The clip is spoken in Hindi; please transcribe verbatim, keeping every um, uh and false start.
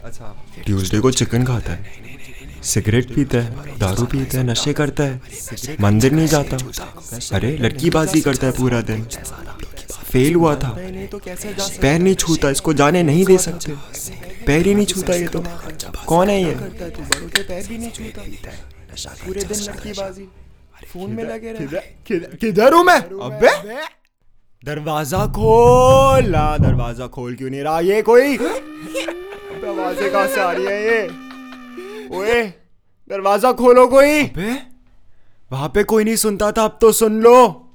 अच्छा, ट्यूसडे को चिकन खाता है, सिगरेट पीता है, दारू पीता है, नशे करता है, मंदिर नहीं जाता, अरे लड़कीबाजी करता है पूरा दिन। फेल हुआ था, पैर नहीं छूता, इसको जाने नहीं दे सकते, पैर ही नहीं छूता। ये तो कौन है ये? पैर भी नहीं छूता, पूरे दिन लड़कीबाजी, फोन में लगे रहे। किधर हूँ मैं? अबे दरवाजा खोल ला, दरवाजा खोल क्यों नहीं रहा ये कोई? आवाजें कहाँ से आ रही है ये? ओए दरवाजा खोलो कोई। अबे वहां पे कोई नहीं सुनता था, अब तो सुन लो।